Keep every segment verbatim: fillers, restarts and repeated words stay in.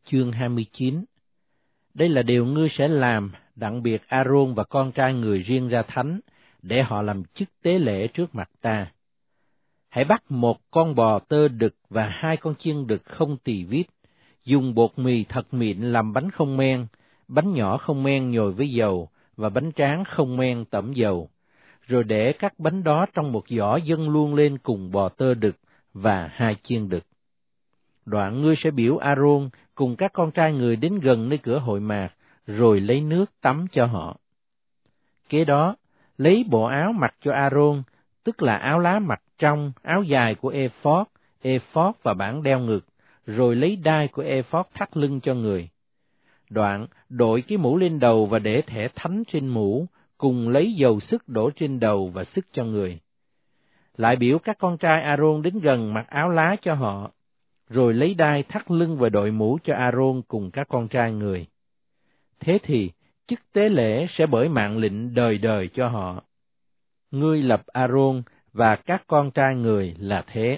chương hai mươi chín. Đây là điều ngươi sẽ làm, đặc biệt A-rôn và con trai người riêng ra thánh, để họ làm chức tế lễ trước mặt ta. Hãy bắt một con bò tơ đực và hai con chiên đực không tỳ vít, dùng bột mì thật mịn làm bánh không men, bánh nhỏ không men nhồi với dầu, và bánh tráng không men tẩm dầu, rồi để các bánh đó trong một giỏ dâng luôn lên cùng bò tơ đực và hai chiên đực. Đoạn ngươi sẽ biểu A-rôn cùng các con trai người đến gần nơi cửa hội mạc, rồi lấy nước tắm cho họ. Kế đó, lấy bộ áo mặc cho A-rôn, tức là áo lá mặc trong, áo dài của ephod, ephod và bảng đeo ngực, rồi lấy đai của ephod thắt lưng cho người. Đoạn, đội cái mũ lên đầu và để thẻ thánh trên mũ, cùng lấy dầu sức đổ trên đầu và sức cho người. Lại biểu các con trai A-rôn đến gần mặc áo lá cho họ, rồi lấy đai thắt lưng và đội mũ cho A-rôn cùng các con trai người. Thế thì, chức tế lễ sẽ bởi mạng lệnh đời đời cho họ. Ngươi lập A-rôn và các con trai người là thế.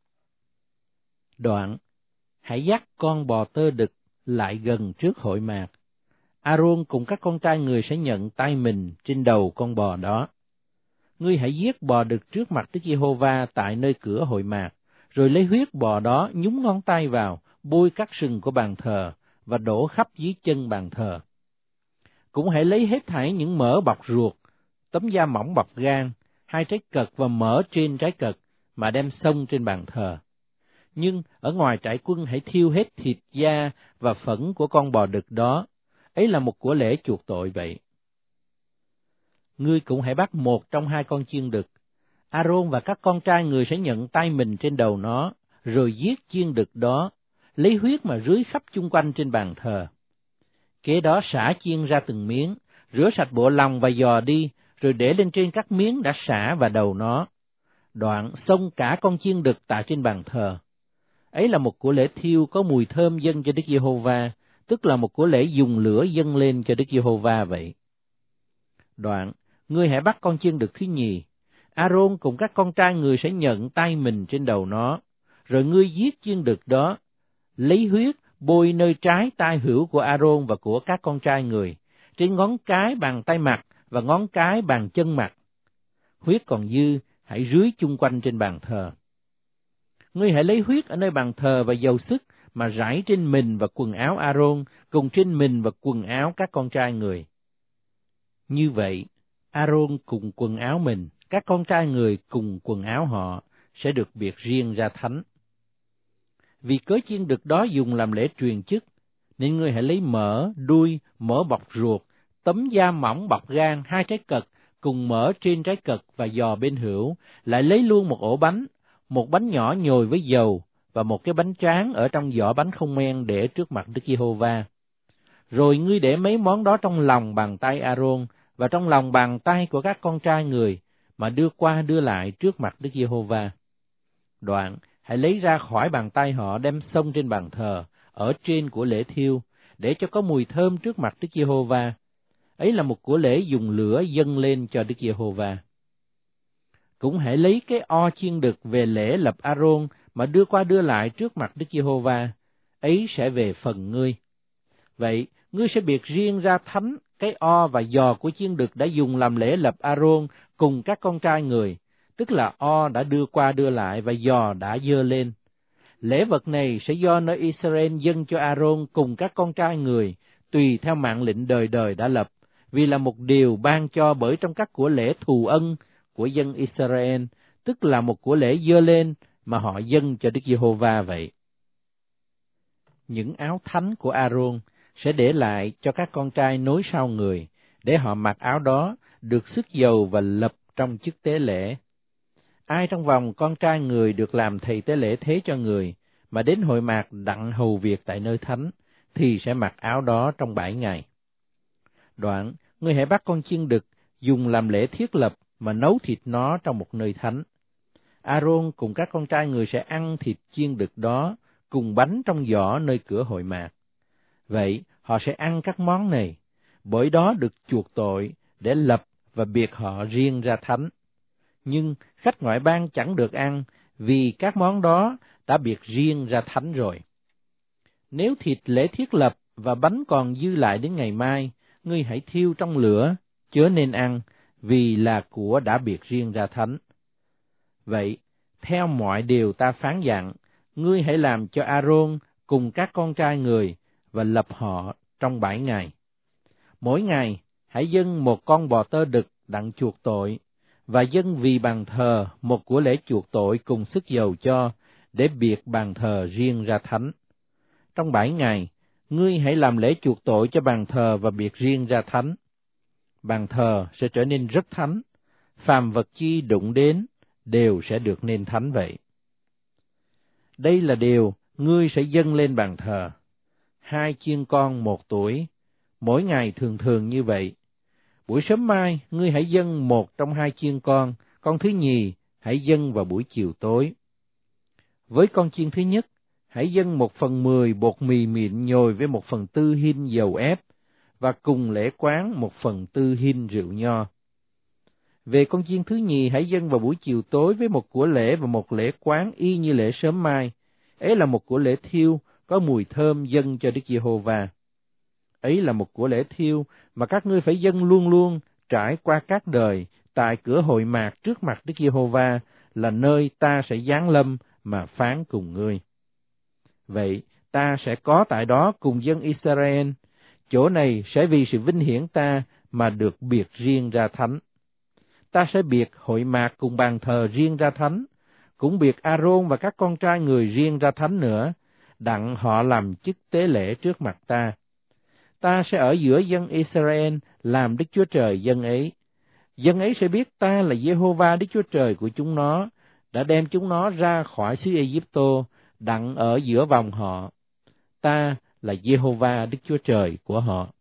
Đoạn, hãy dắt con bò tơ đực lại gần trước hội mạc. A-rôn cùng các con trai người sẽ nhận tay mình trên đầu con bò đó. Ngươi hãy giết bò đực trước mặt Đức Giê-hô-va tại nơi cửa hội mạc, rồi lấy huyết bò đó nhúng ngón tay vào, bôi các sừng của bàn thờ, và đổ khắp dưới chân bàn thờ. Cũng hãy lấy hết thảy những mỡ bọc ruột, tấm da mỏng bọc gan, hai trái cật và mỡ trên trái cật, mà đem xông trên bàn thờ. Nhưng ở ngoài trại quân hãy thiêu hết thịt da và phẫn của con bò đực đó, ấy là một của lễ chuộc tội vậy. Ngươi cũng hãy bắt một trong hai con chiên đực. A-rôn và các con trai người sẽ nhận tay mình trên đầu nó, rồi giết chiên đực đó, lấy huyết mà rưới khắp chung quanh trên bàn thờ. Kế đó xả chiên ra từng miếng, rửa sạch bộ lòng và giò đi, rồi để lên trên các miếng đã xả và đầu nó. Đoạn xông cả con chiên đực tại trên bàn thờ. Ấy là một của lễ thiêu có mùi thơm dâng cho Đức Giê-hô-va, tức là một của lễ dùng lửa dâng lên cho Đức Giê-hô-va vậy. Đoạn, ngươi hãy bắt con chiên đực thứ nhì. A-rôn cùng các con trai người sẽ nhận tay mình trên đầu nó, rồi ngươi giết chiên đực đó, lấy huyết bôi nơi trái tai hữu của A-rôn và của các con trai người, trên ngón cái bàn tay mặt và ngón cái bàn chân mặt. Huyết còn dư, hãy rưới chung quanh trên bàn thờ. Ngươi hãy lấy huyết ở nơi bàn thờ và dầu sức mà rải trên mình và quần áo A-rôn, cùng trên mình và quần áo các con trai người. Như vậy, A-rôn cùng quần áo mình, các con trai người cùng quần áo họ sẽ được biệt riêng ra thánh. Vì cớ chiên đực đó dùng làm lễ truyền chức, nên ngươi hãy lấy mỡ, đuôi, mỡ bọc ruột, tấm da mỏng bọc gan, hai trái cật, cùng mỡ trên trái cật và giò bên hữu, lại lấy luôn một ổ bánh, một bánh nhỏ nhồi với dầu, và một cái bánh tráng ở trong giỏ bánh không men để trước mặt Đức Giê-hô-va. Rồi ngươi để mấy món đó trong lòng bàn tay A-rôn, và trong lòng bàn tay của các con trai người, mà đưa qua đưa lại trước mặt Đức Giê-hô-va. Đoạn, hãy lấy ra khỏi bàn tay họ đem xông trên bàn thờ, ở trên của lễ thiêu, để cho có mùi thơm trước mặt Đức Giê-hô-va. Ấy là một của lễ dùng lửa dâng lên cho Đức Giê-hô-va. Cũng hãy lấy cái o chiên đực về lễ lập A-rôn, mà đưa qua đưa lại trước mặt Đức Giê-hô-va. Ấy sẽ về phần ngươi. Vậy, ngươi sẽ biệt riêng ra thánh cái o và giò của chiên đực đã dùng làm lễ lập A-rôn cùng các con trai người, tức là o đã đưa qua đưa lại và giò đã dơ lên. Lễ vật này sẽ do nơi Israel dâng cho A-rôn cùng các con trai người, tùy theo mạng lệnh đời đời đã lập, vì là một điều ban cho bởi trong các của lễ thù ân của dân Israel, tức là một của lễ dơ lên mà họ dâng cho Đức Giê-hô-va vậy. Những áo thánh của A-rôn sẽ để lại cho các con trai nối sau người, để họ mặc áo đó, được sức dầu và lập trong chức tế lễ. Ai trong vòng con trai người được làm thầy tế lễ thế cho người, mà đến hội mạc đặng hầu việc tại nơi thánh, thì sẽ mặc áo đó trong bảy ngày. Đoạn, ngươi hãy bắt con chiên đực, dùng làm lễ thiết lập, mà nấu thịt nó trong một nơi thánh. A-rôn cùng các con trai người sẽ ăn thịt chiên đực đó, cùng bánh trong giỏ nơi cửa hội mạc. Vậy, họ sẽ ăn các món này, bởi đó được chuộc tội, để lập và biệt họ riêng ra thánh. Nhưng khách ngoại bang chẳng được ăn, vì các món đó đã biệt riêng ra thánh rồi. Nếu thịt lễ thiết lập và bánh còn dư lại đến ngày mai, ngươi hãy thiêu trong lửa, chớ nên ăn, vì là của đã biệt riêng ra thánh. Vậy, theo mọi điều ta phán dặn, ngươi hãy làm cho A-rôn cùng các con trai người và lập họ trong bảy ngày. Mỗi ngày, hãy dâng một con bò tơ đực đặng chuộc tội, và dâng vì bàn thờ một của lễ chuộc tội cùng sức dầu cho, để biệt bàn thờ riêng ra thánh. Trong bảy ngày, ngươi hãy làm lễ chuộc tội cho bàn thờ và biệt riêng ra thánh. Bàn thờ sẽ trở nên rất thánh, phàm vật chi đụng đến đều sẽ được nên thánh vậy. Đây là điều ngươi sẽ dâng lên bàn thờ: hai chiên con một tuổi, mỗi ngày thường thường như vậy. Buổi sớm mai, ngươi hãy dâng một trong hai chiên con, con thứ nhì hãy dâng vào buổi chiều tối. Với con chiên thứ nhất, hãy dâng một phần mười bột mì mịn nhồi với một phần tư hin dầu ép, và cùng lễ quán một phần tư hin rượu nho. Về con chiên thứ nhì, hãy dâng vào buổi chiều tối với một của lễ và một lễ quán y như lễ sớm mai. Ấy là một của lễ thiêu có mùi thơm dâng cho Đức Giê-hô-va. Ấy là một của lễ thiêu mà các ngươi phải dâng luôn luôn trải qua các đời tại cửa hội mạc trước mặt Đức Giê-hô-va, là nơi ta sẽ giáng lâm mà phán cùng ngươi. Vậy ta sẽ có tại đó cùng dân Israel, chỗ này sẽ vì sự vinh hiển ta mà được biệt riêng ra thánh. Ta sẽ biệt hội mạc cùng bàn thờ riêng ra thánh, cũng biệt A-rôn và các con trai người riêng ra thánh nữa, đặng họ làm chức tế lễ trước mặt ta. Ta sẽ ở giữa dân Israel làm Đức Chúa Trời dân ấy. Dân ấy sẽ biết ta là Giê-hô-va Đức Chúa Trời của chúng nó, đã đem chúng nó ra khỏi xứ Ê-díp-tô, đặng ở giữa vòng họ. Ta là Giê-hô-va Đức Chúa Trời của họ.